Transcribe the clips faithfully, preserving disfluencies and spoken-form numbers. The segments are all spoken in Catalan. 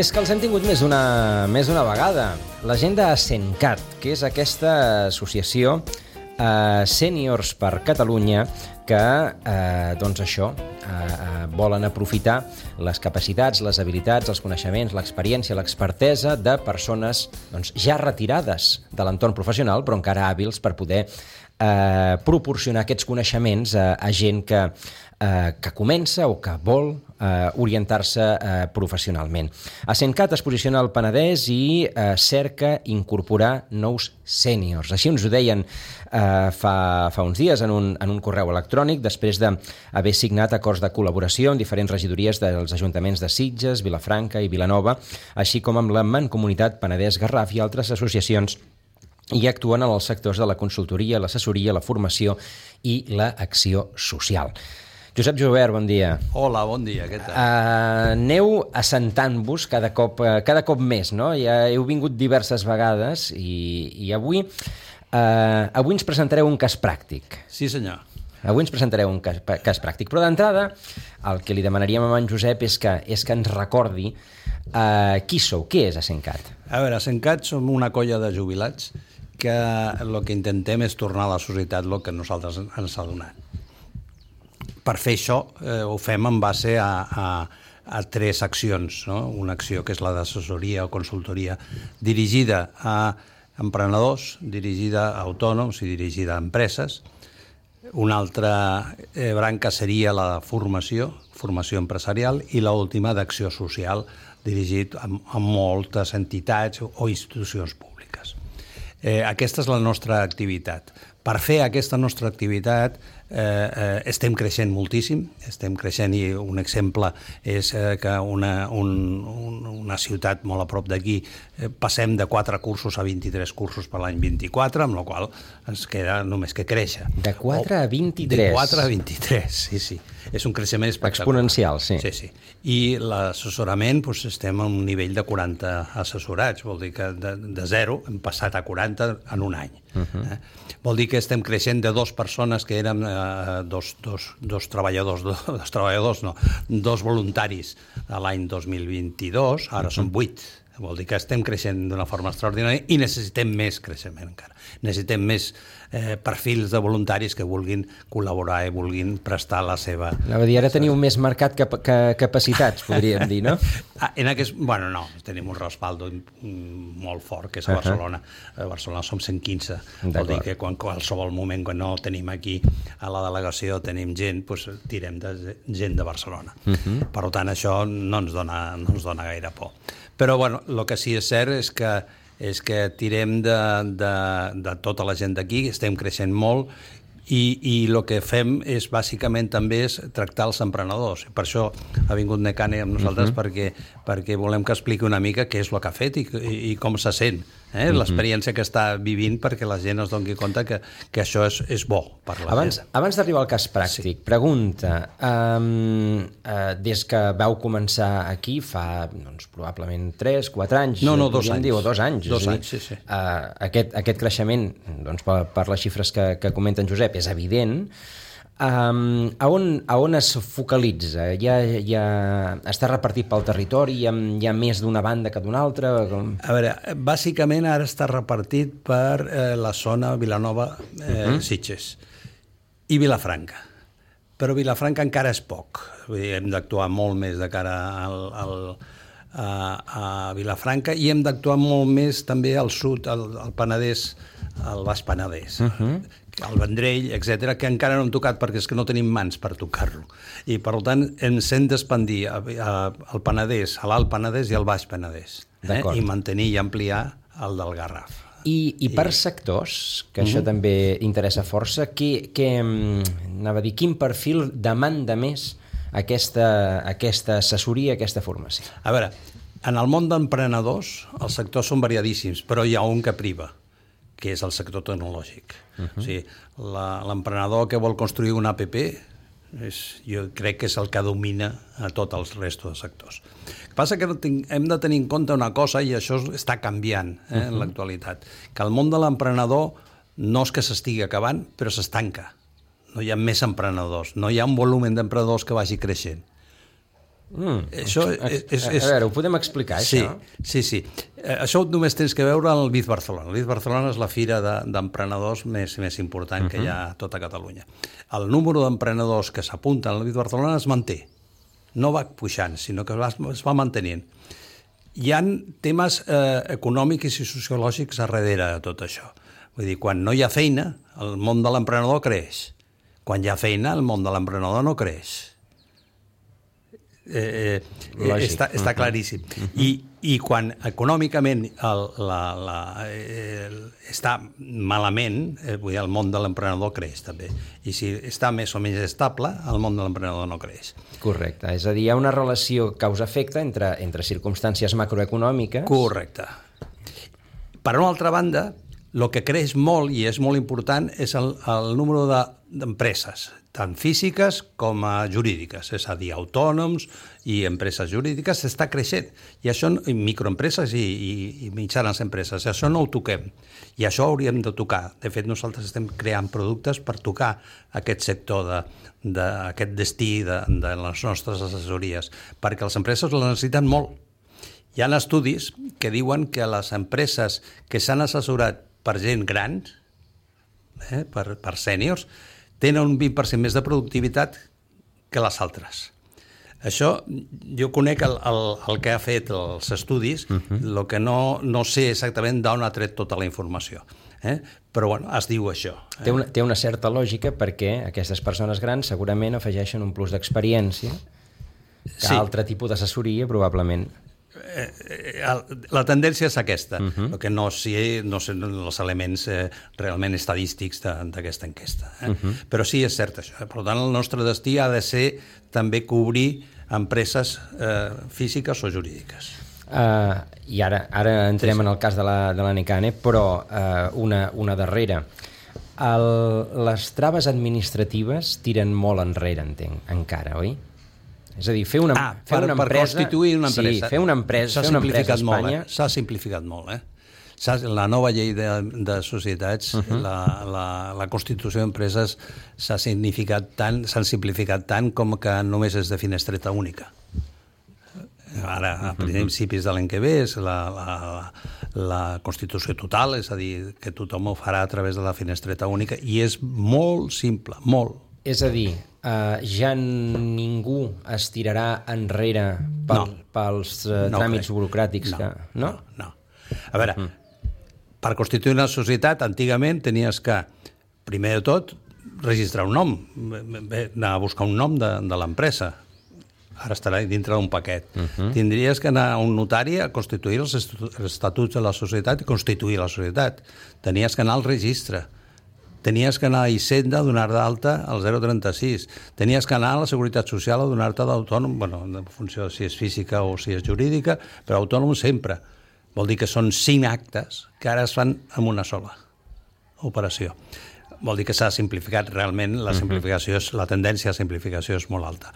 és que els hem tingut més d'una més d'una vegada. La gent de Sencat, que és aquesta associació eh, Sèniors per Catalunya, que eh, doncs això, eh, volen aprofitar les capacitats, les habilitats, els coneixements, l'experiència, l'expertesa de persones doncs, ja retirades de l'entorn professional, però encara hàbils per poder eh, proporcionar aquests coneixements a, a gent que, eh, que comença o que vol eh, orientar-se eh, professionalment. A Sencat es posiciona al Penedès i eh, cerca incorporar nous sèniors. Així ens ho deien eh, fa, fa uns dies en un, en un correu electrònic, després d'haver signat acords de col·laboració en diferents regidories dels ajuntaments de Sitges, Vilafranca i Vilanova, així com amb la Mancomunitat Penedès-Garraf i altres associacions i actuen en els sectors de la consultoria, l'assessoria, la formació i l'acció social. Josep Jovert, bon dia. Hola, bon dia, què tal? Uh, aneu assentant-vos cada cop, uh, cada cop més, no? Ja heu vingut diverses vegades i, i avui, uh, avui ens presentareu un cas pràctic. Sí, senyor. Avui ens presentareu un cas, cas pràctic, però d'entrada el que li demanaríem a en Josep és que, és que ens recordi uh, qui sou, què és Sencat? A veure, a Sencat som una colla de jubilats que el que intentem és tornar a la societat el que nosaltres ens ha donat. Per fer això eh, ho fem en base a, a, a tres accions, no? Una acció que és la d'assessoria o consultoria dirigida a emprenedors, dirigida a autònoms i dirigida a empreses. Una altra eh, branca seria la de formació, formació empresarial, i l'última d'acció social, dirigit a, a moltes entitats o institucions públiques. Eh, aquesta és la nostra activitat. Per fer aquesta nostra activitat eh, eh, estem creixent moltíssim, estem creixent i un exemple és eh, que una, un, un, una ciutat molt a prop d'aquí eh, passem de quatre cursos a vint-i-tres cursos per l'any vint-i-quatre, amb la qual ens queda només que créixer. De quatre a vint-i-tres? De quatre a vint-i-tres, sí, sí. És un creixement espectacular. Exponencial, sí. Sí, sí. I l'assessorament, doncs, estem a un nivell de quaranta assessorats, vol dir que de, de zero hem passat a quaranta en un any. Uh-huh. eh? Vol dir que estem creixent de dos persones que érem eh, dos, dos, dos treballadors, dos, dos treballadors, no, dos voluntaris a l'any dos mil vint-i-dos, ara uh-huh. són vuit. Vol dir que estem creixent d'una forma extraordinària i necessitem més creixement encara. Necessitem més eh, perfils de voluntaris que vulguin col·laborar i vulguin prestar la seva... Anava a dir, ara teniu més mercat que, que capacitats, podríem dir, no? En aquest... Bueno, no, tenim un respaldo molt fort, que és a Barcelona. A Barcelona som cent quinze. Vol dir que quan qualsevol moment, quan no tenim aquí a la delegació, tenim gent, doncs tirem de gent de Barcelona. Uh-huh. Per tant, això no ens dona, no ens dona gaire por. Però, bueno, el que sí és cert és que, és que tirem de, de, de tota la gent d'aquí, estem creixent molt, i, i el que fem és, bàsicament, també és tractar els emprenedors. Per això ha vingut Necane amb nosaltres, uh-huh. perquè, perquè volem que expliqui una mica què és el que ha fet i, i, i com se sent, eh? Uh-huh. L'experiència que està vivint, perquè la gent es doni compte que, que això és, és bo per la abans, gent. Abans d'arribar al cas pràctic, sí. Pregunta, um, uh, des que vau començar aquí fa, doncs, probablement tres, quatre anys, no, no, dos anys. Dir, o dos anys, dos dir, anys sí, sí. Uh, aquest, aquest creixement, doncs, per, per les xifres que, que comenta en Josep, és evident. Um, a, on, a on es focalitza? Ja, ja està repartit pel territori? Hi ha, hi ha més d'una banda que d'una altra? A veure, bàsicament ara està repartit per eh, la zona Vilanova, eh, uh-huh. Sitges i Vilafranca. Però Vilafranca encara és poc. Vull dir, hem d'actuar molt més de cara al, al, a, a Vilafranca i hem d'actuar molt més també al sud, al, al Penedès, al Baix Penedès. Uh-huh. El Vendrell, etcètera, que encara no hem tocat perquè és que no tenim mans per tocar-lo. I, per tant, ens hem d'expandir al Penedès, a l'Alt Penedès i al Baix Penedès. Eh? I mantenir i ampliar el del Garraf. I, i per I... sectors, que això uh-huh. també interessa força, que, que, anava a dir, quin perfil demanda més aquesta, aquesta assessoria, aquesta formació? A veure, en el món d'emprenedors, els sectors són variadíssims, però hi ha un que priva, que és el sector tecnològic. Uh-huh. O sigui, l'emprenedor que vol construir una app, és, jo crec que és el que domina a tots els restos de sectors. El que passa que hem de tenir en compte una cosa, i això està canviant eh, uh-huh. en l'actualitat, que el món de l'emprenedor no és que s'estigui acabant, però s'estanca. No hi ha més emprenedors, no hi ha un volum d'emprenedors que vagi creixent. Mm. Això és, és, és... A veure, ho podem explicar, sí, això? Sí, sí. Eh, això només tens que veure al Biz Barcelona. El Biz Barcelona és la fira d'emprenedors de, més, més important uh -huh. que hi ha a tota Catalunya. El número d'emprenedors que s'apunten al Biz Barcelona es manté. No va pujant, sinó que es va, es va mantenint. Hi ha temes eh, econòmics i sociològics a darrere de tot això. Vull dir, quan no hi ha feina, el món de l'emprenedor creix. Quan hi ha feina, el món de l'emprenedor no creix. Eh, eh, està, està claríssim. Uh-huh. I, I quan econòmicament el, la, la, el, està malament, eh, vull dir, el món de l'emprenedor creix també. I si està més o menys estable, el món de l'emprenedor no creix. Correcte. És a dir, hi ha una relació causa-efecte entre, entre circumstàncies macroeconòmiques. Correcte. Per una altra banda, el que creix molt i és molt important és el, el número d'empreses, tant físiques com a jurídiques, és a dir, autònoms i empreses jurídiques, està creixent. I això, i microempreses i, i, i mitjanes empreses, això no ho toquem. I això hauríem de tocar. De fet, nosaltres estem creant productes per tocar aquest sector, de, de, aquest destí de, de les nostres assessories, perquè les empreses la necessiten molt. Hi ha estudis que diuen que les empreses que s'han assessorat per gent gran, eh, per, per sèniors, tenen un vint per cent més de productivitat que les altres. Això, jo conec el, el, el que ha fet els estudis, el uh-huh. que no, no sé exactament d'on ha tret tota la informació. Eh? Però, bueno, es diu això. Eh? Té una, té una certa lògica perquè aquestes persones grans segurament afegeixen un plus d'experiència que sí. Altre tipus d'assessoria probablement... Eh, la tendència és aquesta, uh-huh. el que no sé, no sé els elements eh, realment estadístics d'aquesta enquesta. Eh? Uh-huh. Però sí, és cert això. Per tant, el nostre destí ha de ser també cobrir empreses eh, físiques o jurídiques. Uh, I ara, ara entrem sí, sí. en el cas de la, de la Necane, però uh, una, una darrera. El, les traves administratives tiren molt enrere, entenc, encara, oi? És a dir, fer una, ah, fer per, una per empresa... constituir una empresa. Sí, fer una empresa, fer una empresa a Espanya... S'ha simplificat molt, eh? La nova llei de, de societats, uh-huh. la, la, la constitució d'empreses s'ha significat tant, s'han simplificat tant com que només és de finestreta única. Ara, a principis de l'any que ve, és la, la, la constitució total, és a dir, que tothom ho farà a través de la finestreta única, i és molt simple, molt. És a dir, Uh, ja ningú es tirarà enrere pel, no. pels uh, no tràmits crec. burocràtics no, que... No? no? No. A veure, mm. per constituir una societat, antigament tenies que, primer de tot, registrar un nom, anar a buscar un nom de, de l'empresa. Ara estarà dintre d'un paquet. Uh-huh. Tindries que anar a un notari a constituir els estatuts de la societat i constituir la societat. Tenies que anar al registre. Tenies que anar a Hisenda a donar d'alta al zero trenta-sis. Tenies que anar a la Seguretat Social a donar-te d'autònom, bueno, en funció de si és física o si és jurídica, però autònom sempre. Vol dir que són cinc actes que ara es fan en una sola operació. Vol dir que s'ha simplificat realment, la simplificació és, la tendència a simplificació és molt alta.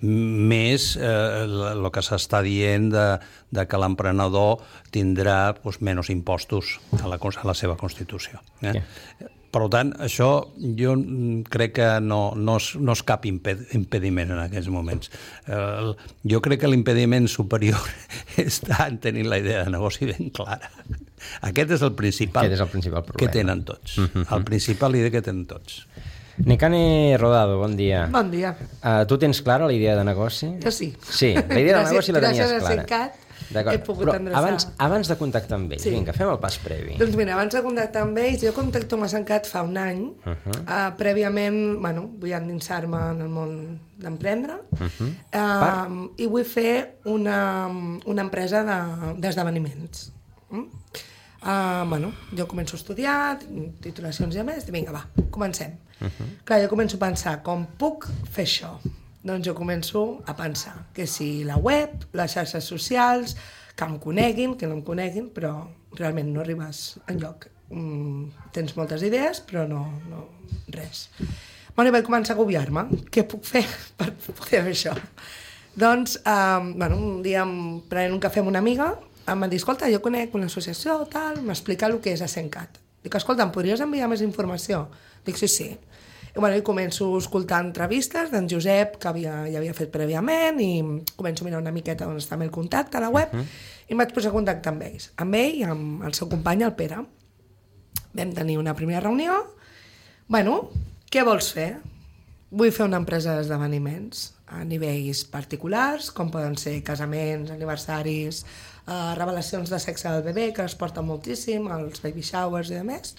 Més eh, el que s'està dient de, de que l'emprenedor tindrà pues, menys impostos a la, a la seva Constitució. Eh? Yeah. Per tant, això jo crec que no, no, és, no és cap impediment en aquests moments. Eh, jo crec que l'impediment superior està en tenir la idea de negoci ben clara. Aquest és el principal, Aquest és el principal problema que tenen tots. Uh-huh. El principal idea que tenen tots. Necane Rodado, bon dia. Bon dia. Uh, tu tens clara la idea de negoci? Jo sí. Sí, la idea de negoci la tenies clara. Gràcies a Sencat he pogut Però endreçar. Abans, abans de contactar amb ells, sí. vinga, fem el pas previ. Doncs mira, abans de contactar amb ells, jo contacto amb Sencat fa un any. Uh-huh. uh, prèviament, bueno, vull endinsar-me en el món d'emprendre uh-huh. uh, i vull fer una, una empresa d'esdeveniments. De, mm? Uh, bueno, jo començo a estudiar, titulacions i a més, i vinga, va, comencem. Uh-huh. Clar, jo començo a pensar, com puc fer això? Doncs jo començo a pensar que si la web, les xarxes socials, que em coneguin, que no em coneguin, però realment no arribes enlloc. Mm, tens moltes idees, però no, no res. Bueno, i vaig començar a agobiar-me. Què puc fer per poder fer això? Doncs, um, bueno, un dia prenent un cafè amb una amiga, em va dir, escolta, jo conec una associació, tal, m'explica el que és a Sencat. Dic, escolta, em podries enviar més informació? Dic, sí, sí. I, bueno, i començo a escoltar entrevistes d'en Josep, que havia, ja havia fet prèviament, i començo a mirar una miqueta on està el contacte a la web, uh-huh. i em vaig posar a contactar amb ells, amb ell i amb el seu company, el Pere. Vam tenir una primera reunió. Bueno, què vols fer? Vull fer una empresa d'esdeveniments a nivells particulars, com poden ser casaments, aniversaris, eh, revelacions de sexe del bebè, que es porten moltíssim, els baby showers i demés.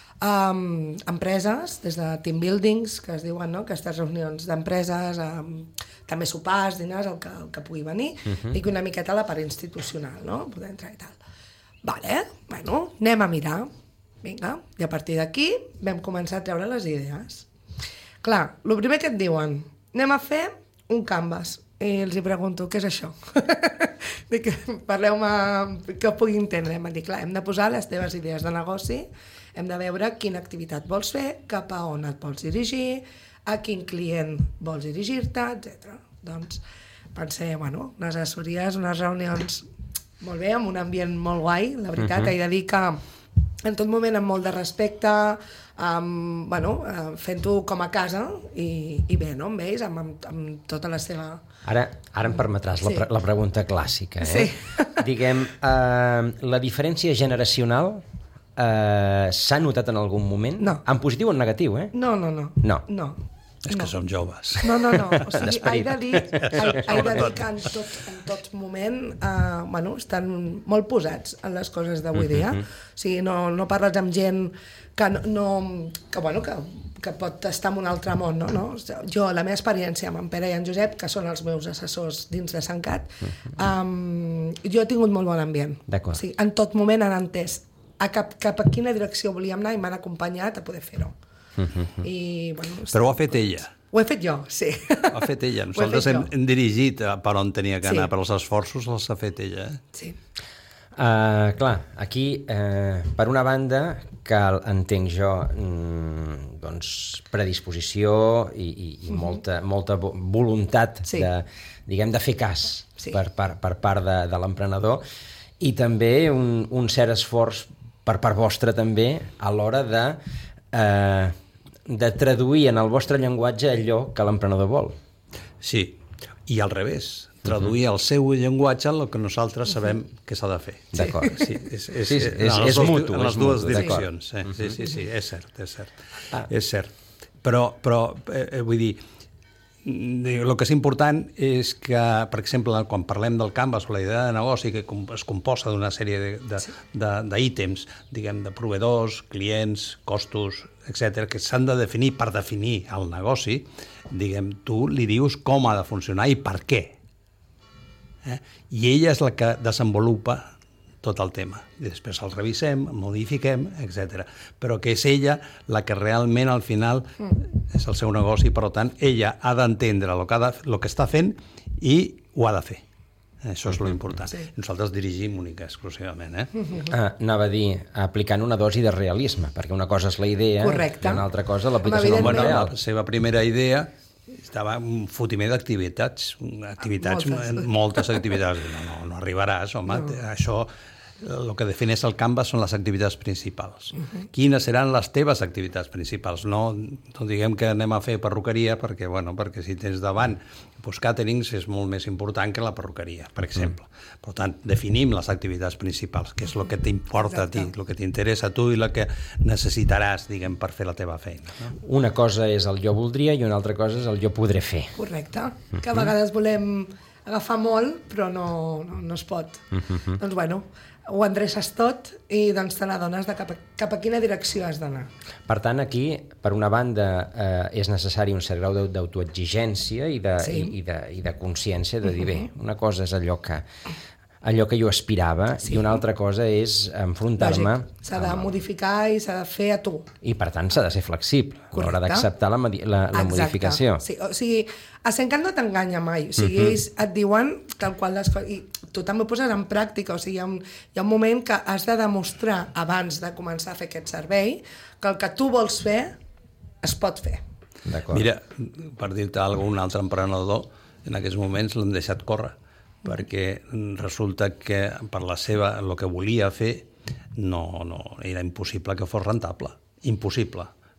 Um, empreses, des de team buildings, que es diuen, no?, aquestes reunions d'empreses, um, també sopars, dinars, el que, el que pugui venir, uh-huh. i que una miqueta la part institucional, no?, poder entrar i tal. Vale, bueno, anem a mirar. Vinga, i a partir d'aquí vam començar a treure les idees. Clar, el primer que et diuen, anem a fer un canvas, i els hi pregunto, què és això? Dic, parleu-me, que ho pugui entendre. Em dic, clar, hem de posar les teves idees de negoci, hem de veure quina activitat vols fer, cap a on et vols dirigir, a quin client vols dirigir-te, etcètera. Doncs pensé, bueno, unes assessories, unes reunions molt bé, amb un ambient molt guai, la veritat, uh-huh. he de dir que en tot moment amb molt de respecte, um, bueno, uh, fent-ho com a casa i, i bé, no?, amb ells, amb, amb, amb tota la seva... Ara, ara em permetràs sí. la, pre la pregunta clàssica, eh? Sí. Diguem, uh, la diferència generacional uh, s'ha notat en algun moment? No. En positiu o en negatiu, eh? No, no, no. No. No. És no. que som joves. No, no, no. O sigui, he de dir, he, he de dir que en tot, en tot moment uh, bueno, estan molt posats en les coses d'avui dia. Uh-huh. O sigui, no, no parles amb gent que, no, no, que, bueno, que, que pot estar en un altre món, no? no? Jo, la meva experiència amb en Pere i en Josep, que són els meus assessors dins de SENCAT, um, jo he tingut molt bon ambient. D'acord. O sigui, en tot moment han entès a cap, cap a quina direcció volíem anar i m'han acompanyat a poder fer-ho. Uh-huh. I, bueno, però ho ha fet ella. Ho he fet jo, sí. Ho ha fet ella. Nosaltres hem, hem dirigit per on tenia que anar, sí. però els esforços els ha fet ella. Eh? Sí. Uh, clar, aquí, uh, per una banda, cal, entenc jo, mm, doncs, predisposició i, i, i uh-huh. molta, molta voluntat sí. de, diguem, de fer cas sí. per, per, per part de, de l'emprenedor, i també un, un cert esforç per part vostra també a l'hora de eh, de traduir en el vostre llenguatge allò que l'emprenedor vol. Sí, i al revés, traduir uh-huh. el seu llenguatge el que nosaltres sabem uh-huh. que s'ha de fer. Sí. D'acord. Sí, és, és, sí, és, és, és dos, mutu. En les dues mutu, direccions. Eh? Uh-huh. Sí, sí, sí, és cert, és cert. Ah. És cert. Però, però eh, vull dir, el que és important és que, per exemple, quan parlem del canvas o la idea de negoci, que es composa d'una sèrie d'ítems, diguem, de proveïdors, clients, costos, etcètera, que s'han de definir per definir el negoci, diguem, tu li dius com ha de funcionar i per què. Eh? I ella és la que desenvolupa tot el tema. I després el revisem, el modifiquem, etcètera. Però que és ella la que realment al final mm. és el seu negoci, per tant, ella ha d'entendre el que, ha de, el que està fent i ho ha de fer. Això és lo important. Sí. Nosaltres dirigim única exclusivament. Eh? Ah, anava a dir, aplicant una dosi de realisme, perquè una cosa és la idea Correcte. I una altra cosa l'aplicació del món bueno, real. La seva primera idea estava un fotimer d'activitats, activitats, moltes. moltes activitats. No, no, no arribaràs, home, no. Això... El que defineix el canvas són les activitats principals. Uh-huh. Quines seran les teves activitats principals? No, no diguem que anem a fer perruqueria, perquè, bueno, perquè si tens davant doncs, càterings és molt més important que la perruqueria, per exemple. Uh-huh. Per tant, definim les activitats principals, que és el que t'importa a ti, el que t'interessa a tu i el que necessitaràs, diguem, per fer la teva feina. No? Una cosa és el jo voldria i una altra cosa és el jo podré fer. Correcte. Uh-huh. Que a vegades volem agafar molt, però no, no, no es pot. Uh-huh. Doncs, bueno, ho endreces tot i doncs te n'adones de cap a, cap a quina direcció has d'anar. Per tant, aquí, per una banda, eh, és necessari un cert grau d'autoexigència i de, sí. i, i, de, i de consciència de dir, uh-huh. bé, una cosa és allò que allò que jo aspirava sí. i una altra cosa és enfrontar-me... S'ha de modificar i s'ha de fer a tu. I, per tant, s'ha de ser flexible a l'hora d'acceptar la, la, la modificació. Sí, o sigui, a SENCAT no t'enganya mai. O sigui, uh-huh. ells et diuen tal qual les coses... I tu també ho poses en pràctica. O sigui, hi ha, un, hi ha un moment que has de demostrar, abans de començar a fer aquest servei, que el que tu vols fer es pot fer. Mira, per dir-te alguna cosa, un altre emprenedor, en aquests moments l'hem deixat córrer, perquè resulta que per la seva, el que volia fer no, no, era impossible que fos rentable, impossible,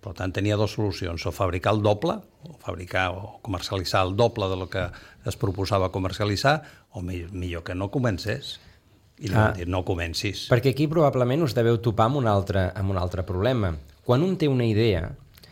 Per tant, tenia dues solucions, o fabricar el doble, o fabricar o comercialitzar el doble de lo que es proposava comercialitzar, o millor que no comencés. I li van dir, no comencis. Perquè aquí probablement us deveu topar amb un altre, amb un altre problema. Quan un té una idea,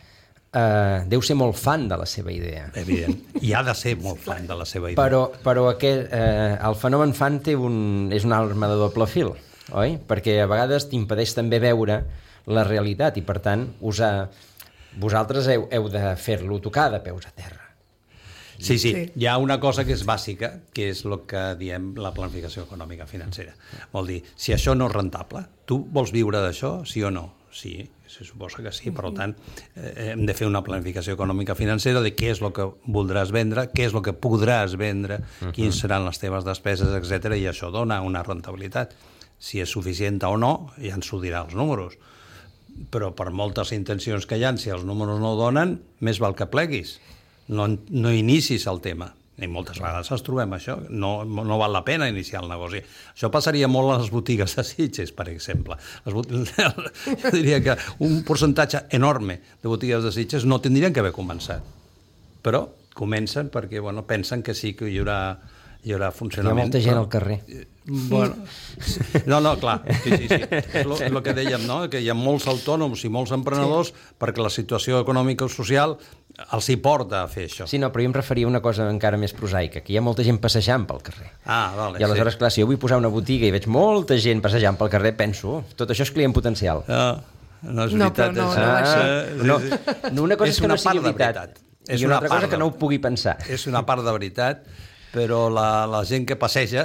eh, deu ser molt fan de la seva idea. Evident. I ha de ser molt fan de la seva idea. Però, però aquest, eh, el fenomen fan té un, és una arma de doble fil, oi? Perquè a vegades t'impedeix també veure la realitat i, per tant, us ha... vosaltres heu, heu de fer-lo tocar de peus a terra. Sí, sí, sí, hi ha una cosa que és bàsica, que és el que diem la planificació econòmica financera. Vol dir, si això no és rentable, tu vols viure d'això, sí o no? Sí, se suposa que sí, per tant, eh, hem de fer una planificació econòmica financera de què és el que voldràs vendre, què és el que podràs vendre, uh-huh. quins seran les teves despeses, etcètera, i això dona una rentabilitat. Si és suficient o no, ja ens ho dirà els números. Però per moltes intencions que hi ha, si els números no ho donen, més val que pleguis. No, no inicis el tema. I moltes vegades ens trobem això. No, no val la pena iniciar el negoci. Això passaria molt a les botigues de Sitges, per exemple. Les botigues, jo diria que un percentatge enorme de botigues de Sitges no tindrien que haver començat. Però comencen perquè bueno, pensen que sí que hi haurà, hi haurà funcionament. Hi ha molta gent al carrer. Bueno, no, no, clar, sí, sí, sí. És el que dèiem, no? Que hi ha molts autònoms i molts emprenedors sí. perquè la situació econòmica o social els hi porta a fer això. Sí, no, però jo em referia a una cosa encara més prosaica, que hi ha molta gent passejant pel carrer. Ah, vale, I aleshores, sí. clar, si jo vull posar una botiga i veig molta gent passejant pel carrer, penso, oh, tot això és client potencial. Ah, no és veritat. No, però no, no, no, ah, no, sí, sí. no, una cosa és és que una no sigui veritat, veritat. És i una, una altra cosa de... que no ho pugui pensar. És una part de veritat, però la, la gent que passeja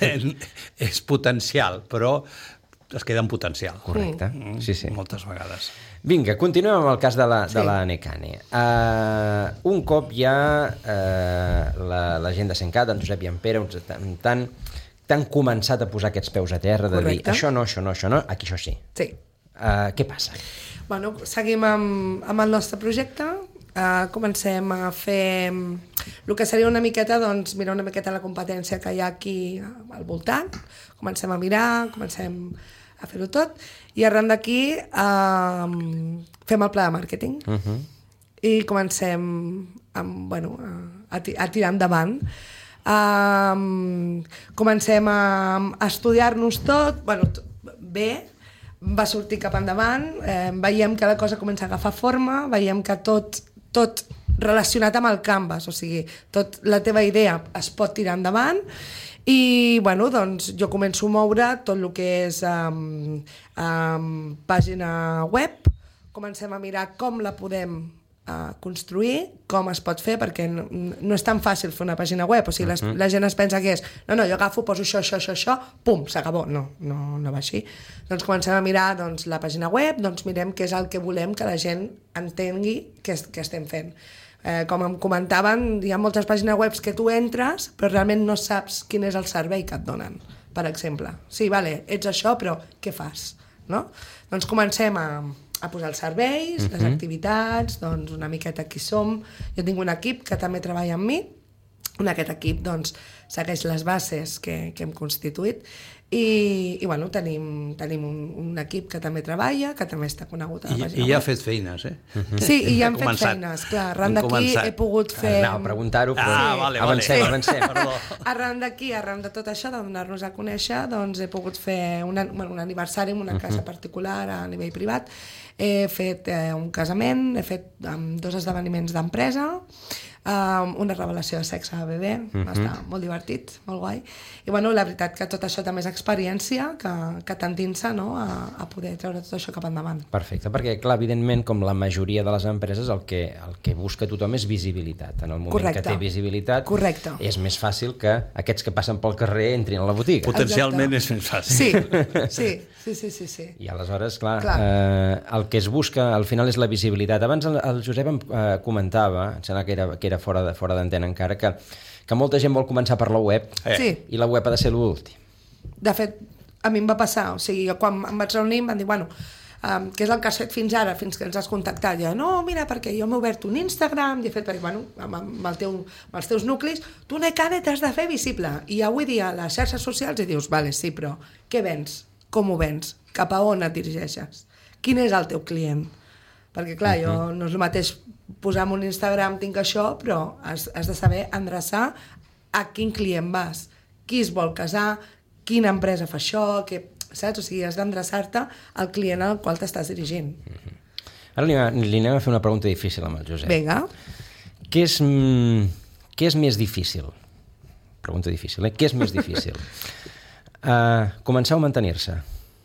és potencial, però es queda en potencial. Correcte, mm. sí, sí. Moltes vegades. Vinga, continuem amb el cas de la, sí. de la Necane. Uh, un cop ja uh, la, la gent de Sencat, en Josep i en Pere, t'han tan començat a posar aquests peus a terra, de Correcte. Dir això no, això no, això no, aquí això sí. Sí. Uh, què passa? Bueno, seguim amb, amb el nostre projecte. Uh, comencem a fer el que seria una miqueta, doncs, mirar una miqueta la competència que hi ha aquí al voltant, comencem a mirar, comencem a fer-ho tot, i arran d'aquí uh, fem el pla de màrqueting uh-huh. i comencem amb, bueno, a, a tirar endavant. Uh, comencem a, a estudiar-nos tot, bueno, bé, va sortir cap endavant, eh, veiem que la cosa comença a agafar forma, veiem que tot tot relacionat amb el canvas, o sigui, tot la teva idea es pot tirar endavant i, bueno, doncs jo començo a moure tot el que és um, um, pàgina web, comencem a mirar com la podem uh, construir, com es pot fer, perquè no, no és tan fàcil fer una pàgina web, o sigui, les, uh-huh. la gent es pensa que és, no, no, jo agafo, poso això, això, això, això, pum, s'acabó. No, no, no va així. Doncs comencem a mirar doncs, la pàgina web, doncs mirem què és el que volem que la gent entengui què, què estem fent. Eh, com em comentaven, hi ha moltes pàgines web que tu entres, però realment no saps quin és el servei que et donen, per exemple. Sí, vale, ets això, però què fas? No? Doncs comencem a... a posar els serveis, uh-huh. les activitats, doncs una miqueta qui som. Jo tinc un equip que també treballa amb mi, en aquest equip doncs, segueix les bases que, que hem constituït i, i bueno, tenim, tenim un, un equip que també treballa, que també està conegut a la I, pàgina. I ja ha fet feines, eh? Sí, i ja hem fet feines, clar. Arran d'aquí he pogut fer... Anava a preguntar-ho, però ah, vale, avancem, vale. avancem. Perdó. Arran d'aquí, arran de tot això, de donar-nos a conèixer, doncs he pogut fer una, bueno, un aniversari en una casa particular a nivell privat. He fet eh, un casament, he fet um, dos esdeveniments d'empresa, um, una revelació de sexe a bebè, uh-huh. va estar molt divertit, molt guai. I bueno, la veritat que tot això també és experiència que, que t'endinsa, no?, a, a poder treure tot això cap endavant. Perfecte, perquè clar, evidentment, com la majoria de les empreses, el que, el que busca tothom és visibilitat. En el moment Correcte. Que té visibilitat, Correcte. És més fàcil que aquests que passen pel carrer entrin a la botiga. Potencialment Exacte. És més fàcil. Sí, sí, sí, sí, sí, sí. I aleshores, clar, clar. Eh, el que es busca al final és la visibilitat. Abans el, el Josep em eh, comentava, em sembla que era, que era fora de, fora d'antena encara, que, que molta gent vol començar per la web eh. sí. i la web ha de ser l'últim. De fet, a mi em va passar, o sigui, jo quan em vaig reunir em van dir, bueno, um, què és el que has fet fins ara, fins que ens has contactat? Jo, no, mira, perquè jo m'he obert un Instagram i he fet, perquè, bueno, amb, amb, el teu, amb els teus nuclis, tu, Necane, t'has de fer visible. I avui dia a les xarxes socials i dius, vale, sí, però què vens? Com ho vens? Cap a on et dirigeixes? Quin és el teu client? Perquè, clar, jo no és el mateix posar en un Instagram tinc això, però has, has de saber endreçar a quin client vas, qui es vol casar, quina empresa fa això, que, saps? O sigui, has d'endreçar-te al client al qual t'estàs dirigint. Ara li, li anem a fer una pregunta difícil amb el Josep. Vinga. Què és, mm, què és més difícil? Pregunta difícil, eh? Què és més difícil? Uh, començar o mantenir-se?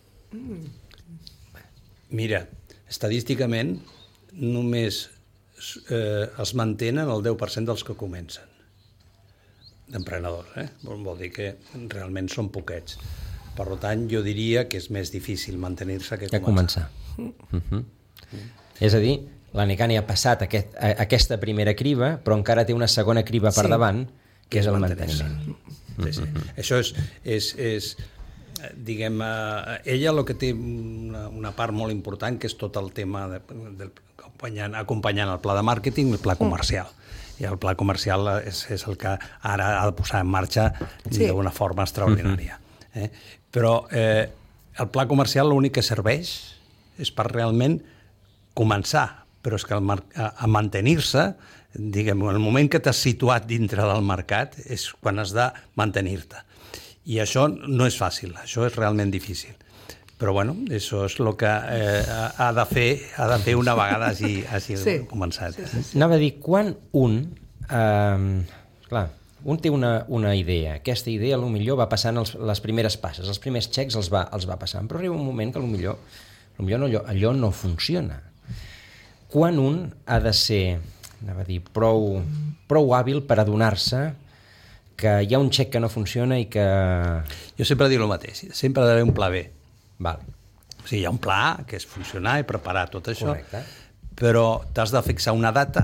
Mira, estadísticament només eh, es mantenen el deu per cent dels que comencen d'emprenedors, eh? Vol, vol dir que realment són poquets. Per tant, jo diria que és més difícil mantenir-se que començar. Que començar. Uh-huh. Mm. És a dir, la Nicani ha passat aquest, a, aquesta primera criba, però encara té una segona criba per sí. davant, que és el manteniment. Sí, sí. Uh-huh. Això és, és, és diguem, eh, ella el que té una, una part molt important, que és tot el tema de, de, acompanyant, acompanyant el pla de màrqueting i el pla comercial. I el pla comercial és, és el que ara ha de posar en marxa sí. d'una forma extraordinària. Uh-huh. eh? Però eh, el pla comercial l'únic que serveix és per realment començar, però és que el mar- a, a mantenir-se, diguem, en el moment que t'has situat dintre del mercat és quan has de mantenir-te. I això no és fàcil, això és realment difícil. Però bueno, això és el que eh, ha de fer ha de fer una vegada hagi, hagi sí. començat. Sí, sí, sí. Anava a dir, quan un... Eh, clar, un té una, una idea, aquesta idea potser va passant els, les primeres passes, els primers xecs els va, els va passant, però arriba un moment que potser, potser no, allò, allò no funciona. Quan un ha de ser, anava a dir, prou, prou hàbil per adonar-se que hi ha un xec que no funciona i que... Jo sempre dic el mateix, sempre ha d'haver un pla B. Val. O sigui, hi ha un pla que és funcionar i preparar tot això, correcte. Però t'has de fixar una data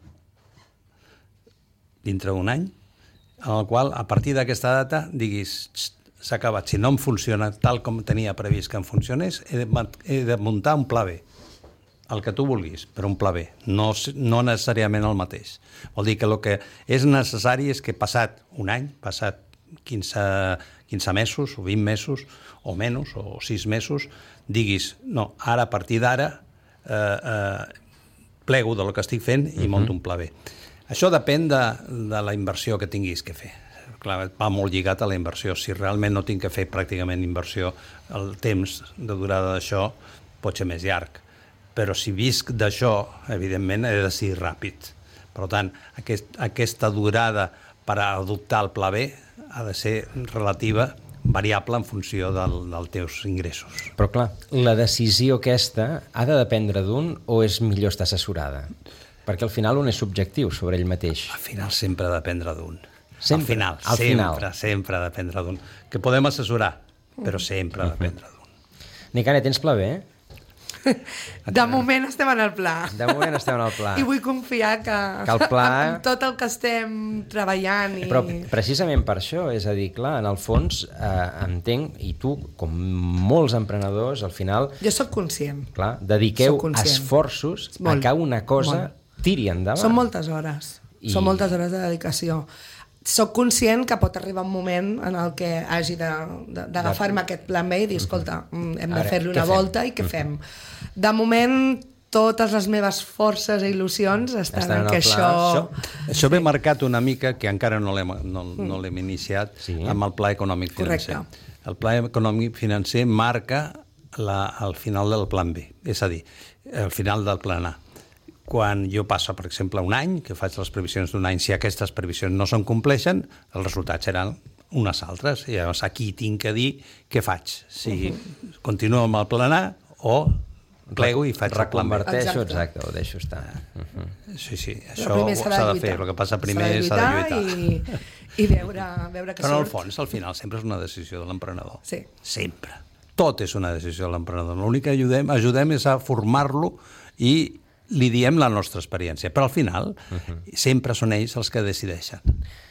dintre d'un any en el qual, a partir d'aquesta data, diguis, s'ha acabat, si no em funciona tal com tenia previst que em funcionés, he de, he de muntar un pla B. El que tu vulguis, però un pla B, no, no necessàriament el mateix. Vol dir que el que és necessari és que passat un any, passat quinze, quinze mesos o vint mesos o menys, o sis mesos, diguis, no, ara a partir d'ara eh, eh, plego del que estic fent i monto un pla B. Això depèn de, de la inversió que tinguis que fer. Clar, va molt lligat a la inversió. Si realment no tinc que fer pràcticament inversió, el temps de durada d'això pot ser més llarg. Però si visc d'això, evidentment, he de ser ràpid. Per tant, aquest, aquesta durada per adoptar el pla B ha de ser relativa, variable en funció del, dels teus ingressos. Però clar, la decisió aquesta ha de dependre d'un o és millor estar assessorada? Perquè al final un és subjectiu sobre ell mateix. Al final sempre ha de dependre d'un. Sempre? Al final, al sempre, final. sempre ha de dependre d'un. Que podem assessorar, però sempre ha de dependre d'un. Nicani, tens pla B, eh? De moment estem en el pla. De moment estem en el pla. I vull confiar que, que el pla... amb tot el que estem treballant... I... Però precisament per això, és a dir, clar, en el fons eh, entenc, i tu, com molts emprenedors, al final... Jo sóc conscient. Clar, dediqueu esforços molt, a que una cosa molt. Tiri endavant. Són moltes hores. I... Són moltes hores de dedicació. Soc conscient que pot arribar un moment en el que hagi d'agafar-me aquest plan B i dir, escolta, hem de fer-li una volta i què fem? De moment, totes les meves forces i il·lusions estan, estan en que això... Això, això ve marcat una mica, que encara no l'hem no, no l'hem iniciat, sí. amb el pla econòmic financer. Correcte. El pla econòmic financer marca la, el final del plan B, és a dir, el final del plan A. Quan jo passo, per exemple, un any, que faig les previsions d'un any, si aquestes previsions no se'n compleixen, els resultats seran unes altres. I llavors aquí tinc que dir què faig. Si uh-huh. continuo amb el plan A o plego i faig el plan B. Reconverteixo, exacte, ho deixo estar. Uh-huh. Sí, sí, això s'ha de fer. El que passa primer s'ha de lluitar. I, i veure, veure què surt. Però en el fons, al final, sempre és una decisió de l'emprenedor. Sí. Sempre. Tot és una decisió de l'emprenedor. L'únic que ajudem, ajudem és a formar-lo i li diem la nostra experiència, però al final uh-huh. sempre són ells els que decideixen.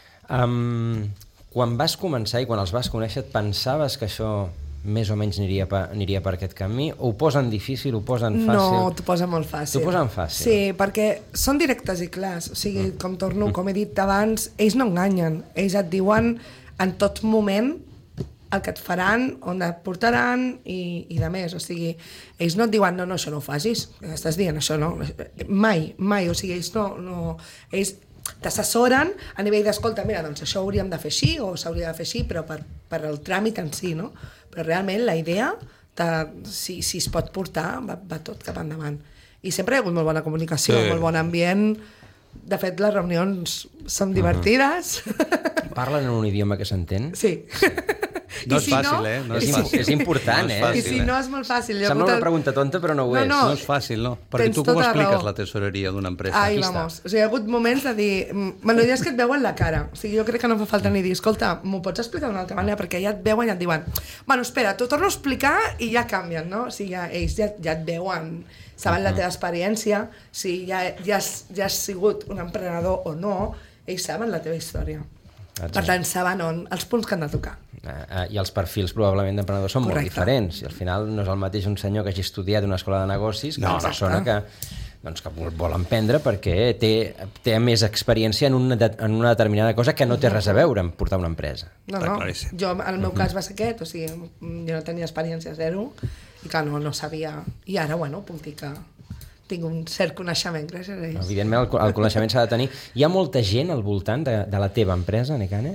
Um, quan vas començar i quan els vas conèixer, et pensaves que això més o menys aniria per, aniria per aquest camí? O ho posen difícil, ho posen fàcil? No, t'ho posen molt fàcil. T'ho posen fàcil? Sí, perquè són directes i clars. O sigui, uh-huh. com torno, com he dit abans, ells no enganyen. Ells et diuen en tot moment el que et faran, on et portaran i, i de més, o sigui, ells no et diuen no, no, això no ho facis, estàs dient això, no, mai, mai, o sigui, ells no, no ells t'assessoren a nivell d'escolta, mira, doncs això ho hauríem de fer així o s'hauria de fer així, però per, per el tràmit en si, no? Però realment la idea, de, si, si es pot portar, va, va tot cap endavant. I sempre hi ha hagut molt bona comunicació, sí. molt bon ambient. De fet, les reunions són divertides. Uh-huh. Parlen en un idioma que s'entén? Sí. No I és si fàcil, no, eh? No és, és, fàcil. És important, no és eh? fàcil, I si no és molt fàcil. Sembla una pregunta tonta, però no ho no, és. No, no és fàcil, no. Perquè tu com expliques la tesoreria d'una empresa? Ai, vamos. O sigui, hi ha hagut moments de dir... Bueno, ja és que et veuen la cara. O sigui, jo crec que no fa falta ni dir, escolta, m'ho pots explicar d'una altra manera? Perquè ja et veuen i et diuen, bueno, espera, t'ho torno a explicar i ja canvien, no? O sigui, ja, ells ja, ja et veuen, saben la teva experiència, si ja, ja, has, ja has sigut un emprenedor o no, ells saben la teva història. Exacte. Per tant, saben on, els punts que han de tocar. Uh, I els perfils probablement d'emprenedors són Correcte. Molt diferents. I al final no és el mateix un senyor que hagi estudiat una escola de negocis que no, una persona que, doncs, que vol emprendre perquè té, té més experiència en una, de, en una determinada cosa que no té res a veure amb portar una empresa. No, no. Jo, el meu cas va ser aquest, o sigui, jo no tenia experiència zero i que no, no sabia. I ara, bueno, puc dir que tinc un cert coneixement, gràcies a ells. Evidentment, el, el coneixement s'ha de tenir. Hi ha molta gent al voltant de, de la teva empresa, Nekane?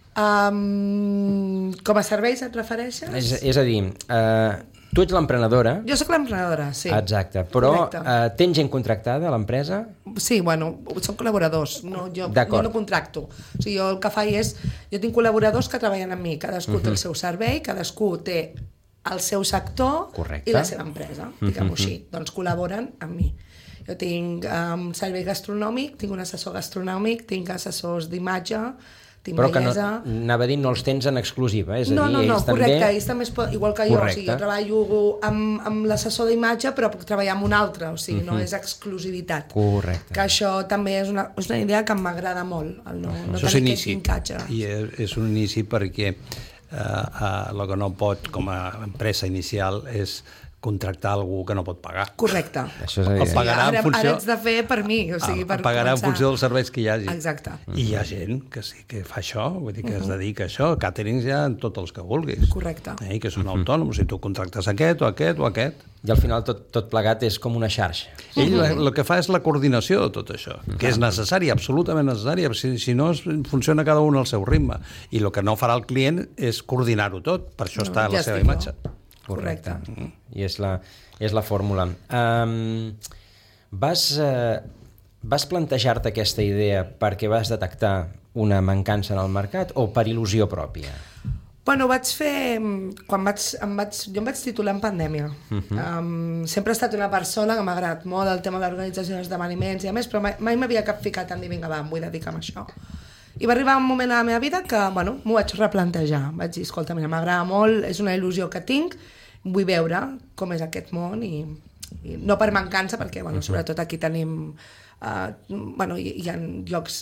Um, com a serveis et refereixes? És, és a dir, uh, tu ets l'emprenedora. Jo sóc l'emprenedora, sí. Exacte, però uh, tens gent contractada a l'empresa? Sí, bueno, són col·laboradors, no, jo, jo no contracto. O sigui, jo el que faig és, jo tinc col·laboradors que treballen amb mi, cadascú uh-huh. té el seu servei, cadascú té el seu sector Correcte. I la seva empresa, diguem-ho així. Doncs col·laboren amb mi. Jo tinc um, servei gastronòmic, tinc un assessor gastronòmic, tinc assessors d'imatge, tinc però bellesa... Però que no, anava a dir, no els tens en exclusiva, és a no, dir, no, no, ells correcte, també... ells també es pot, igual que jo, o sigui, jo treballo amb, amb l'assessor d'imatge, però puc treballar amb un altre, o sigui, uh-huh. no és exclusivitat. Correcte. Que això també és una, és una idea que m'agrada molt, el no, no això tenir aquest vincatge. I és, és un inici perquè Uh, uh, el que no pot com a empresa inicial és contractar algú que no pot pagar. Correcte. Això és evident. Pagarà ara, en funció... ara ets de fer per mi, o sigui, per pagarà començar. En funció dels serveis que hi hagi. Exacte. I hi ha gent que sí que fa això, vull dir que uh-huh. es dedica a això, càterings ja en tots els que vulguis. Correcte. Eh, que són uh-huh. autònoms, si tu contractes aquest o aquest o aquest. I al final tot, tot plegat és com una xarxa. Ell uh-huh. el que fa és la coordinació de tot això, uh-huh. que és necessari, absolutament necessari, si, si no funciona cada un al seu ritme. I el que no farà el client és coordinar-ho tot, per això no, està ja la seva imatge. Correcte. Correcte. I és la, és la fórmula. Um, vas, uh, vas plantejar-te aquesta idea perquè vas detectar una mancança en el mercat o per il·lusió pròpia? Bueno, vaig fer... Quan vaig, em vaig, jo em vaig titular en pandèmia. Uh-huh. Um, sempre he estat una persona que m'ha agradat molt el tema de l'organització d'esdeveniments i a més, però mai, mai m'havia cap ficat en dir, vinga, va, em vull dedicar a això. I va arribar un moment a la meva vida que, bueno, m'ho vaig replantejar. Vaig dir, escolta, mira, m'agrada molt, és una il·lusió que tinc, vull veure com és aquest món i, i no per mancança, perquè, bueno, sobretot aquí tenim... Uh, bueno, hi, hi ha llocs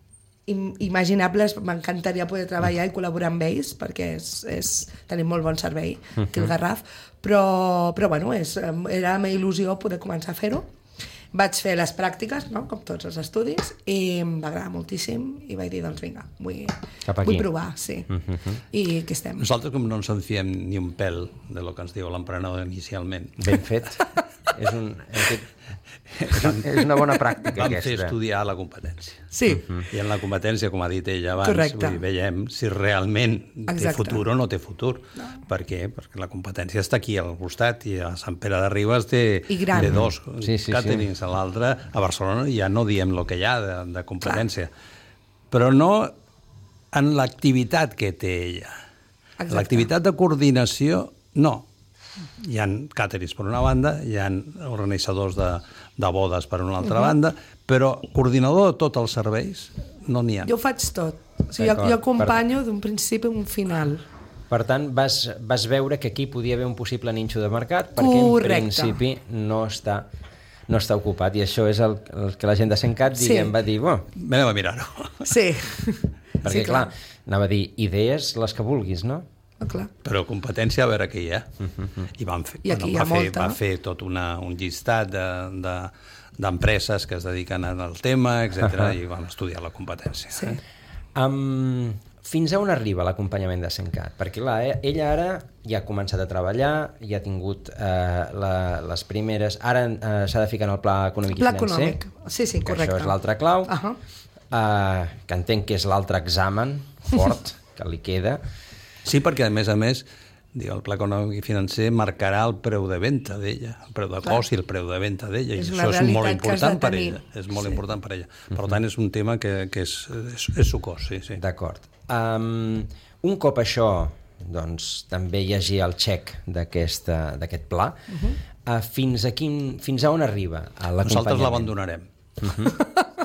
im imaginables, m'encantaria poder treballar i col·laborar amb ells, perquè és, és, tenim molt bon servei aquí al Garraf, però, però bueno, és, era la meva il·lusió poder començar a fer-ho. Vaig fer les pràctiques, no? Com tots els estudis, i em va agradar moltíssim i vaig dir, doncs vinga, vull, vull provar, sí. Uh-huh. I aquí estem. Nosaltres com no ens en fiem ni un pèl de lo que ens diu l'emprenedor inicialment. Ben fet. és, un, és, un, és una bona pràctica Vam aquesta. Vam fer estudiar la competència. Sí. Uh-huh. I en la competència, com ha dit ella abans, Correcte. Vull dir, veiem si realment Exacte. Té futur o no té futur. No. Per què? Perquè la competència està aquí al costat i a Sant Pere de Ribes té, té dos sí, sí, càterings. Sí. A l'altre, a Barcelona, ja no diem el que hi ha de, de competència. Clar. Però no en l'activitat que té ella. Exacte. L'activitat de coordinació, no. Hi ha càterings per una banda, hi ha organitzadors de, de bodes per una altra uh-huh. banda, però coordinador de tots els serveis no n'hi ha. Jo ho faig tot. O sigui, jo, jo acompanyo per... d'un principi a un final. Per tant, vas, vas veure que aquí podia haver un possible ninxo de mercat perquè Correcte. En principi no està, no està ocupat. I això és el, el que la gent de Sencat sí. diguem, va dir, bo... Anem a mirar-ho. Sí. Perquè, sí, clar, anava a dir, idees les que vulguis, no? Ah, clar. Però competència a veure què hi ha. Uh-huh. I van fer, I aquí bueno, hi ha va, fer, molta. va fer tot una, un llistat de, de, d'empreses que es dediquen al tema, etcètera, uh-huh. i vam estudiar la competència. Sí. Eh? Um, fins a on arriba l'acompanyament de Sencat? Perquè clar, ella ara ja ha començat a treballar, ja ha tingut eh, la, les primeres... Ara eh, s'ha de ficar en el pla econòmic i pla financer. Econòmic. Sí, sí, correcte. Que això és l'altre clau. Uh -huh. eh, que entenc que és l'altre examen fort que li queda. Sí, perquè a més a més diu, el pla econòmic i financer marcarà el preu de venda d'ella, el preu de cost i el preu de venda d'ella, i això és molt important per ella. És molt sí. important per ella. Per uh-huh. tant, és un tema que, que és, és, és sucós, sí, sí. D'acord. Um, un cop això, doncs, també llegir el xec d'aquest pla, uh-huh. uh, fins, a quin, fins a on arriba l'acompanyament? Nosaltres l'abandonarem. Uh-huh.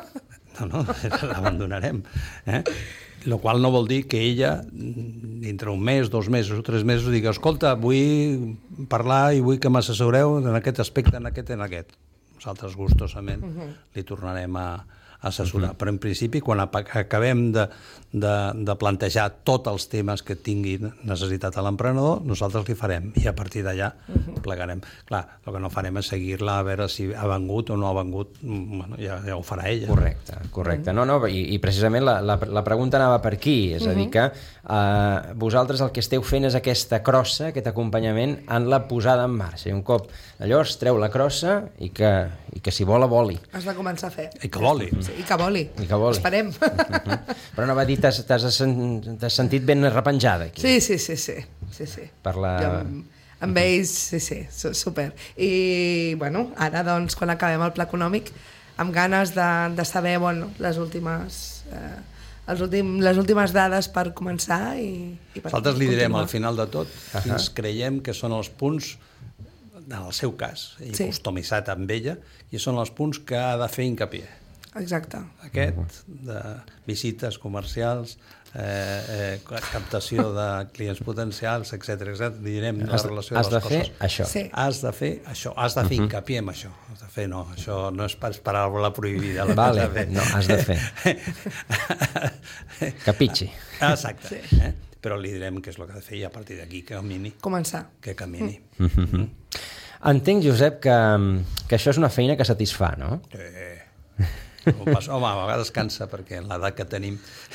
No, no, l'abandonarem. Eh? Lo qual no vol dir que ella, dintre un mes, dos mesos o tres mesos, digui, escolta, vull parlar i vull que m'assessoreu en aquest aspecte, en aquest, en aquest. Nosaltres gustosament uh-huh. li tornarem a assessorar. Uh-huh. Però en principi, quan acabem de, de, de plantejar tots els temes que tingui necessitat a l'emprenedor, nosaltres li farem i a partir d'allà uh-huh. plegarem. Clar, el que no farem és seguir-la a veure si ha vengut o no ha vengut, bueno, ja, ja ho farà ella. Correcte, correcte. No, no, i, i precisament la, la, la pregunta anava per aquí, és uh-huh. a dir que uh, vosaltres el que esteu fent és aquesta crossa, aquest acompanyament en la posada en marxa. I un cop allò es treu la crossa i que, i que si vola, voli. Has de començar a fer. I que voli. Sí, i que voli. I que voli. Esperem. Uh-huh. Però no va dir, t'has sentit ben repenjada aquí. Sí, sí, sí, sí. sí, sí. Per la... Jo, amb, amb ells, sí, sí, super. I, bueno, ara, doncs, quan acabem el pla econòmic, amb ganes de, de saber, bueno, les últimes... Eh, els últim, les últimes dades per començar i... i per Nosaltres li direm al final de tot uh-huh. quins creiem que són els punts, en el seu cas, i sí. customitzat amb ella, i són els punts que ha de fer hincapié. Exacte. Aquest, de visites comercials, eh, eh, captació de clients potencials, etcètera, etcètera. Direm la relació de les coses. Has de fer això. Sí. Has de fer això, has de fer uh-huh. hincapié en això. Has de fer, no, això no és pas paraula prohibida. La vale, has de fer. No, has de fer. Capitxi. Exacte. Sí. Eh? Però li direm què és el que ha de fer i a partir d'aquí que camini. Començar. Que camini. Mm. Mm-hmm. Entenc, Josep, que, que això és una feina que satisfà, no? Sí. Home, a vegades cansa, perquè en l'edat que tenim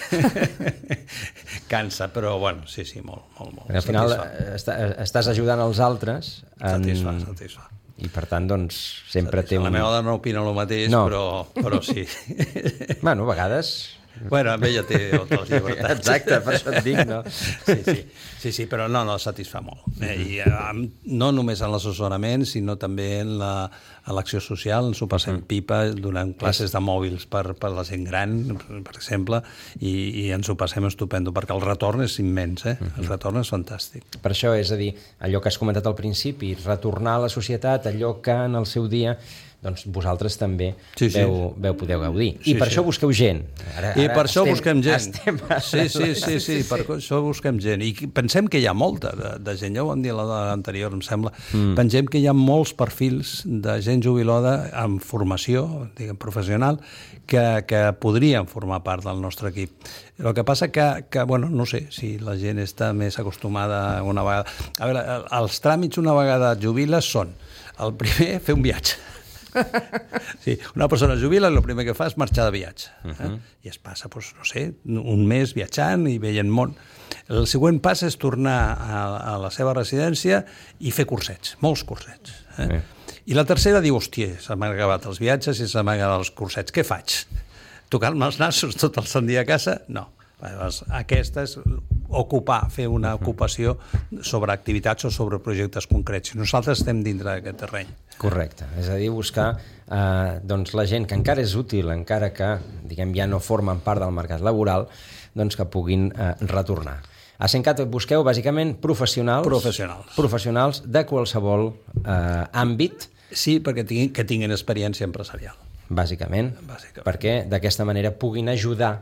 cansa, però bueno, sí, sí, molt, molt, molt. Perquè al final està, estàs ajudant els altres en... Satisfà, satisfà. I per tant, doncs, sempre satisfà. té un... La meva dona no opina el mateix, no. però, però sí. Bueno, a vegades... Bueno, amb ella té altres llibertats. Exacte, per això et dic, no? Sí, sí, sí, sí, però no, no, satisfà molt. Eh, I eh, no només en l'assessorament, sinó també en la, en l'acció social, ens ho passem pipa, donant classes de mòbils per, per la gent gran, per exemple, i, i ens ho passem estupendo, perquè el retorn és immens, eh? El retorn és fantàstic. Per això, és a dir, allò que has comentat al principi, retornar a la societat, allò que en el seu dia... doncs vosaltres també sí, sí. Veu, veu poder gaudir. I sí, per sí. això busqueu gent. Ara, I ara per això estem, busquem gent. Estem... Sí, sí, sí, sí, per això busquem gent. I pensem que hi ha molta de, de gent, ja ho vam dir l'anterior, em sembla. Mm. Pensem que hi ha molts perfils de gent jubilada amb formació, diguem, professional, que, que podrien formar part del nostre equip. El que passa que, que, bueno, no sé si la gent està més acostumada una vegada... A veure, els tràmits una vegada et jubiles són, el primer, fer un viatge. Sí, una persona es jubila i el primer que fa és marxar de viatge. Eh? Uh-huh. I es passa, doncs, no sé, un mes viatjant i veient món. El següent pas és tornar a, a la seva residència i fer cursets, molts cursets. Eh? Uh-huh. I la tercera diu, hòstia, se m'han acabat els viatges i se m'han acabat els cursets, què faig? Tocar-me els nassos tot el sant dia a casa? No. Aquesta és ocupar, fer una ocupació sobre activitats o sobre projectes concrets. Nosaltres estem dintre d'aquest terreny. Correcte, és a dir, buscar eh, doncs la gent que encara és útil, encara que diguem ja no formen part del mercat laboral, doncs que puguin eh, retornar. A Sencat busqueu bàsicament professionals, professionals, professionals de qualsevol eh, àmbit. Sí, perquè tinguin, que tinguin experiència empresarial. Bàsicament, Bàsicament. perquè d'aquesta manera puguin ajudar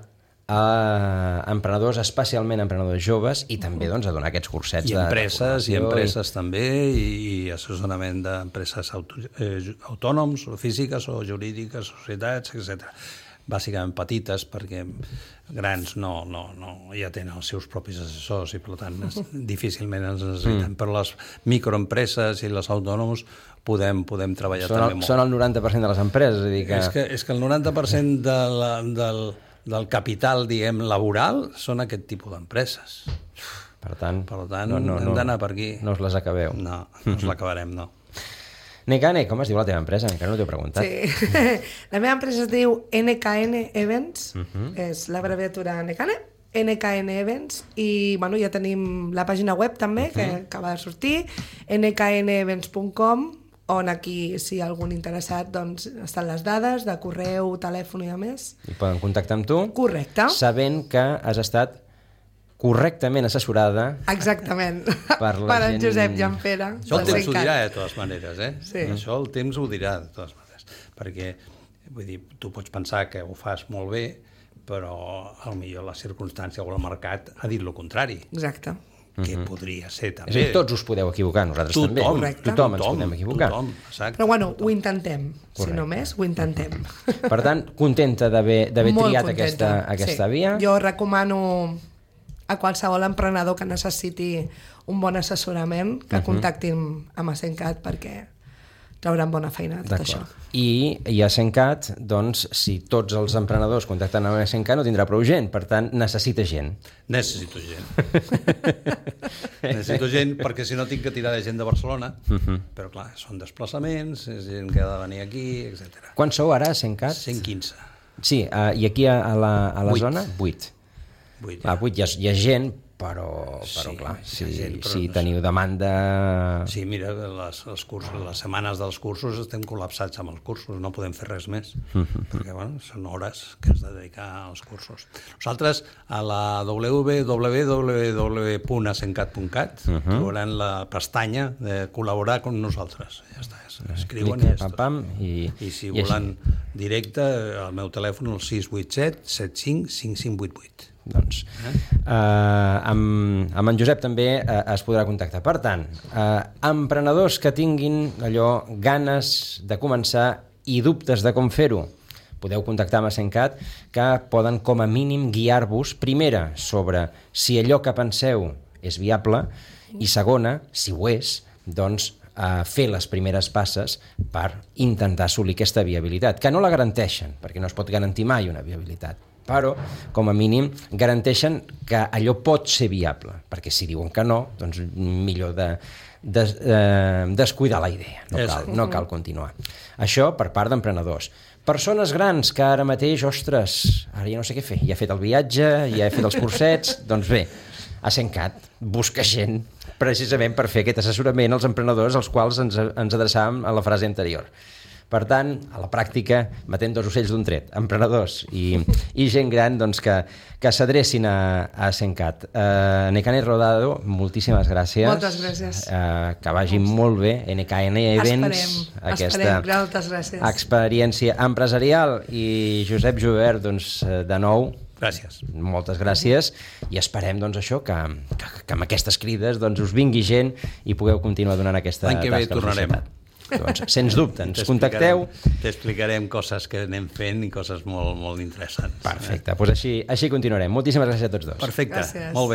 a emprenedors, especialment emprenedors joves, i també doncs, a donar aquests cursets I de, empreses, de i empreses i... també, i, i assessorament d'empreses auto, eh, autònoms, o físiques, o jurídiques, societats, etcètera. Bàsicament petites, perquè grans no, no, no, ja tenen els seus propis assessors i, per tant, difícilment ens necessiten. Mm. Però les microempreses i les autònoms podem, podem treballar són també el, molt. Són el noranta per cent de les empreses. És, dir que... és, que, és que el noranta per cent de la, del... del capital, diguem, laboral, són aquest tipus d'empreses. Per tant, Per tant, no, no, hem no, d'anar per aquí. no us les acabeu. No, no ens l'acabarem, no. Nekane, com es diu la teva empresa? Encara no t'ho he preguntat. Sí. La meva empresa es diu N K N Events, uh -huh. és l'abreviatura Nekane, N K N Events, i bueno, ja tenim la pàgina web també, uh -huh. que acaba de sortir, n k n events punt com, on aquí, si hi ha algun interessat, doncs estan les dades de correu, telèfon i a més. I poden contactar amb tu. Correcte. Sabent que has estat correctament assessorada. Exactament. Per, la per en gent... Josep i en Pere. Això el temps ho dirà, de totes maneres, eh? Sí. Això el temps ho dirà, de totes maneres. Perquè, vull dir, tu pots pensar que ho fas molt bé, però potser la circumstància o el mercat ha dit el contrari. Exacte. Que uh-huh. podria ser també. És a dir, tots us podeu equivocar, nosaltres tothom, també. Correcte. Tothom ens tothom, podem equivocar. Tothom, exacte. Però bueno, ho intentem. Correcte. Si no més, ho intentem. Per tant, contenta d'haver triat contenta, aquesta, aquesta sí. via. Jo recomano a qualsevol emprenedor que necessiti un bon assessorament que uh -huh. contactin amb Ascencat perquè trauran bona feina de tot això. I, i a Ascencat, doncs, si tots els emprenedors contacten amb Ascencat no tindrà prou gent, per tant, necessita gent. Necessito gent. Necessito gent perquè si no tinc que tirar de gent de Barcelona, uh -huh. però clar, són desplaçaments, és gent que ha de venir aquí, etcètera. Quants sou ara a Ascencat? cent quinze. Sí, uh, i aquí a, a la, a la Vuit. zona? vuit. Vuit, Ah, vuit, hi ha, hi ha gent, però, però Sí, clar, hi ha si, gent, però si no teniu demanda... Sí, mira, les, els cursos, les setmanes dels cursos estem col·lapsats amb els cursos, no podem fer res més, perquè bueno, són hores que has de dedicar als cursos. Nosaltres, a la w w w punt ascencat punt cat uh -huh. trobaran la pestanya de col·laborar amb nosaltres. Ja està, escriuen i ja Clica, està. pam, pam, i, I si i volen directe, el meu telèfon és el sis vuit set, set cinc, cinc cinc vuit vuit. Doncs, eh, amb, amb en Josep també eh, es podrà contactar. Per tant, eh, emprenedors que tinguin allò ganes de començar i dubtes de com fer-ho, podeu contactar amb Ascencat, que poden com a mínim guiar-vos, primera, sobre si allò que penseu és viable, i segona, si ho és, doncs a fer les primeres passes per intentar assolir aquesta viabilitat, que no la garanteixen, perquè no es pot garantir mai una viabilitat, però, com a mínim, garanteixen que allò pot ser viable, perquè si diuen que no, doncs millor de, de, eh, descuidar la idea, no cal, no cal continuar. Això per part d'emprenedors. Persones grans que ara mateix, ostres, ara ja no sé què fer, ja he fet el viatge, ja he fet els cursets, doncs bé, Ascencat busca gent precisament per fer aquest assessorament als emprenedors als quals ens, ens adreçàvem a la frase anterior. Per tant, a la pràctica, matem dos ocells d'un tret, emprenedors i, i gent gran doncs, que, que s'adrecin a, a Ascencat. Uh, Nekane Rodado, moltíssimes gràcies. Moltes gràcies. Uh, que vagi Molts. molt bé, N K N Events, esperem, aquesta esperem. Moltes gràcies. experiència empresarial, i Josep Joubert, doncs, de nou, Gràcies. moltes gràcies, i esperem doncs, això que, que, que amb aquestes crides doncs, us vingui gent i pugueu continuar donant aquesta L'any que ve tasca a la tornarem. societat. Doncs, sens dubte, ens contacteu. T'explicarem coses que anem fent i coses molt, molt interessants. Perfecte, doncs així, així continuarem. Moltíssimes gràcies a tots dos. Perfecte, Gràcies. molt bé.